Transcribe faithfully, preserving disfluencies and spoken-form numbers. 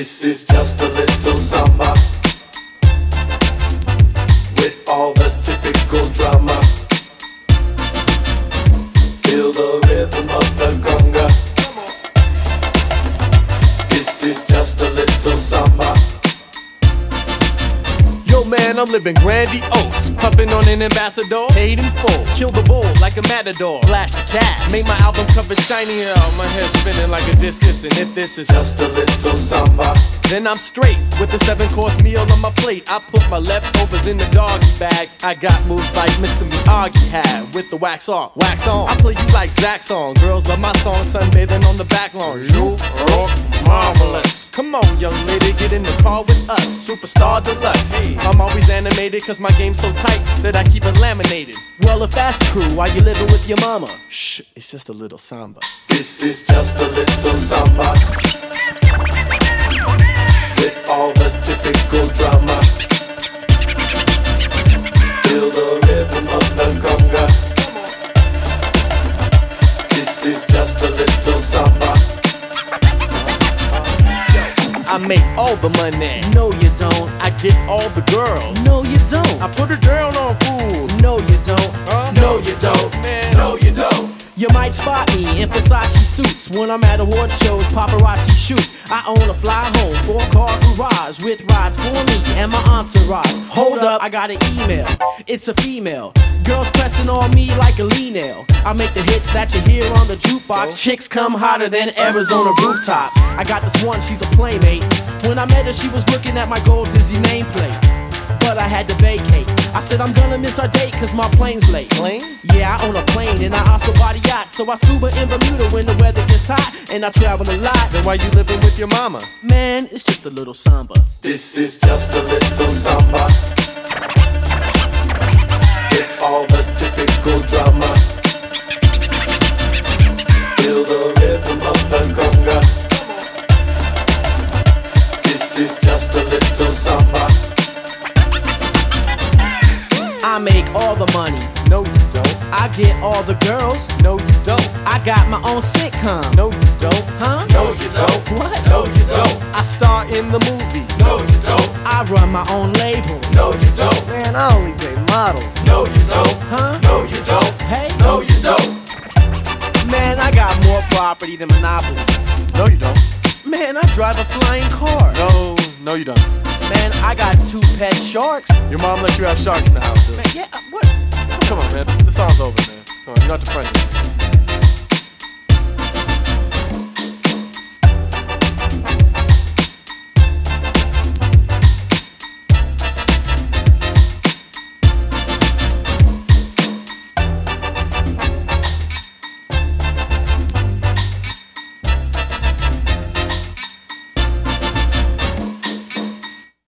This is just a little samba with all the typical drama. Feel the rhythm of the conga. This is just a little samba. Yo man, I'm living grandiose, puffin' on an ambassador, paid in full, kill the bull like a matador, flash the cat, make my album cover shiny, oh, my head spinning like a discus, and if this is just a little samba, then I'm straight with the seven course meal on my plate. I put my leftovers in the doggy bag. I got moves like Mister Miyagi had with the wax off, wax on. I play you like Zach's song. Girls love my song, sunbathing on the back lawn. You rock marvelous. Come on, young lady, get in the car with us. Superstar deluxe. Hey. I'm always animated cause my game's so tight that I keep it laminated. Well, if that's true, why you living with your mama? Shh, it's just a little samba. This is just a little samba with all the typical drama. Feel the rhythm of the conga. This is just a little samba. I make all the money. No, you don't. I get all the girls. No, you don't. I put her down on fools. No, you don't. Huh? No, you don't. Man, no, you don't. You might spot me in Versace suits when I'm at award shows, paparazzi shoot. I own a fly home, four-car garage with rides for me and my entourage. Hold up, I got an email. It's a female. Girls pressing on me like a lean nail. I make the hits that you hear on the jukebox. So? Chicks come hotter than Arizona rooftops. I got this one, she's a playmate. When I met her, she was looking at my gold Disney nameplate. But I had to vacate. I said I'm gonna miss our date cause my plane's late. Plane? Yeah, I own a plane and I also body yacht. So I scuba in Bermuda when the weather gets hot. And I travel a lot. Then why you living with your mama? Man, it's just a little samba. This is just a little samba with all the typical drama. Feel the rhythm of the conga. This is just a little samba. I make all the money. No, you don't. I get all the girls. No, you don't. I got my own sitcom. No, you don't. Huh? No, you don't. What? No, you don't. I star in the movies. No, you don't. I run my own label. No, you don't. Man, I only date models. No, you don't. Huh? No, you don't. Hey? No, you don't. Man, I got more property than Monopoly. No, you don't. Man, I drive a flying car. No, no, you don't. Man, I got two pet sharks. Your mom let you have sharks in the house, dude. Man, yeah, what? Come on, man. This, this song's over, man. Come on, you're not the friend.